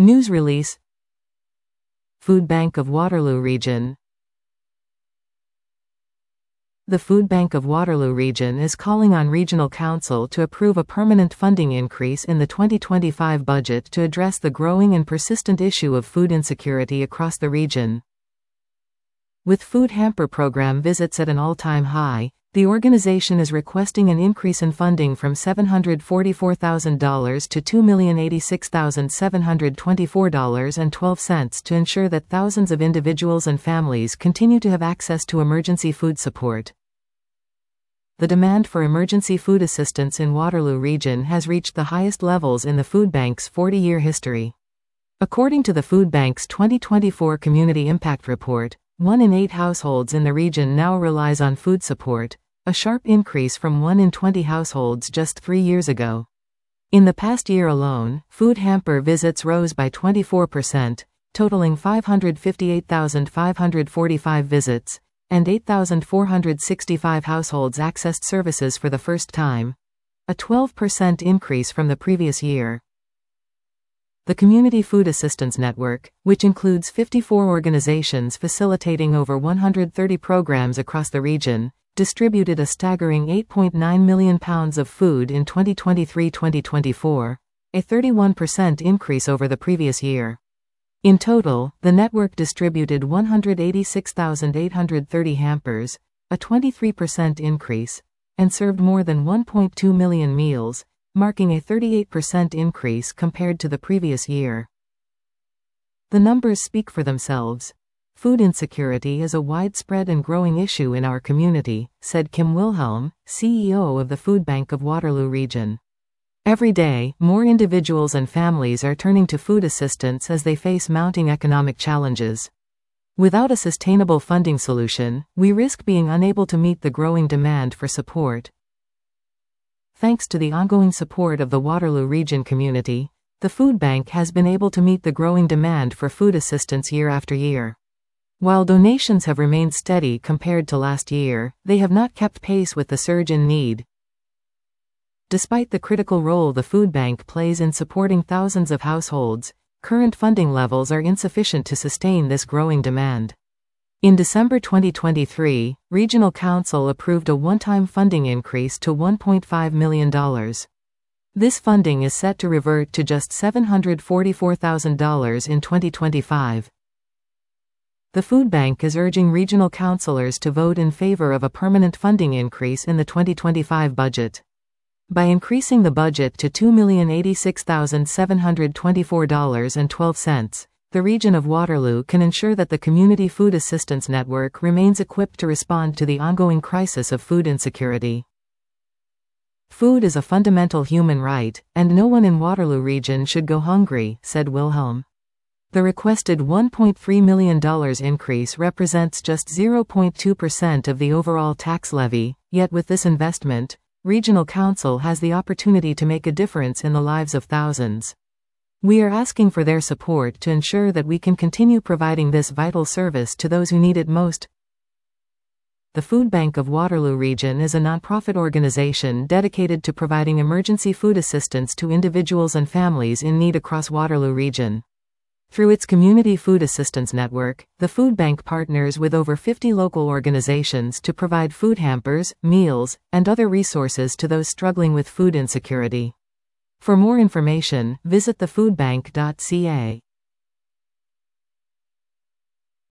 News release. Food Bank of Waterloo Region. The Food Bank of Waterloo Region is calling on Regional Council to approve a permanent funding increase in the 2025 budget to address the growing and persistent issue of food insecurity across the region. With food hamper program visits at an all-time high, the organization is requesting an increase in funding from $744,000 to $2,086,724.12 to ensure that thousands of individuals and families continue to have access to emergency food support. The demand for emergency food assistance in Waterloo Region has reached the highest levels in the food bank's 40-year history. According to the food bank's 2024 Community Impact Report, 1 in 8 households in the region now relies on food support, a sharp increase from 1 in 20 households just 3 years ago. In the past year alone, food hamper visits rose by 24%, totaling 558,545 visits, and 8,465 households accessed services for the first time, a 12% increase from the previous year. The Community Food Assistance Network, which includes 54 organizations facilitating over 130 programs across the region, distributed a staggering 8.9 million pounds of food in 2023-2024, a 31% increase over the previous year. In total, the network distributed 186,830 hampers, a 23% increase, and served more than 1.2 million meals, marking a 38% increase compared to the previous year. The numbers speak for themselves. Food insecurity is a widespread and growing issue in our community, said Kim Wilhelm, CEO of the Food Bank of Waterloo Region. Every day, more individuals and families are turning to food assistance as they face mounting economic challenges. Without a sustainable funding solution, we risk being unable to meet the growing demand for support. Thanks to the ongoing support of the Waterloo Region community, the food bank has been able to meet the growing demand for food assistance year after year. While donations have remained steady compared to last year, they have not kept pace with the surge in need. Despite the critical role the food bank plays in supporting thousands of households, current funding levels are insufficient to sustain this growing demand. In December 2023, Regional Council approved a one-time funding increase to $1.5 million. This funding is set to revert to just $744,000 in 2025. The food bank is urging regional councillors to vote in favor of a permanent funding increase in the 2025 budget. By increasing the budget to $2,086,724.12, the region of Waterloo can ensure that the Community Food Assistance Network remains equipped to respond to the ongoing crisis of food insecurity. Food is a fundamental human right, and no one in Waterloo Region should go hungry, said Wilhelm. The requested $1.3 million increase represents just 0.2% of the overall tax levy, yet with this investment, Regional Council has the opportunity to make a difference in the lives of thousands. We are asking for their support to ensure that we can continue providing this vital service to those who need it most. The Food Bank of Waterloo Region is a nonprofit organization dedicated to providing emergency food assistance to individuals and families in need across Waterloo Region. Through its Community Food Assistance Network, the food bank partners with over 50 local organizations to provide food hampers, meals, and other resources to those struggling with food insecurity. For more information, visit thefoodbank.ca.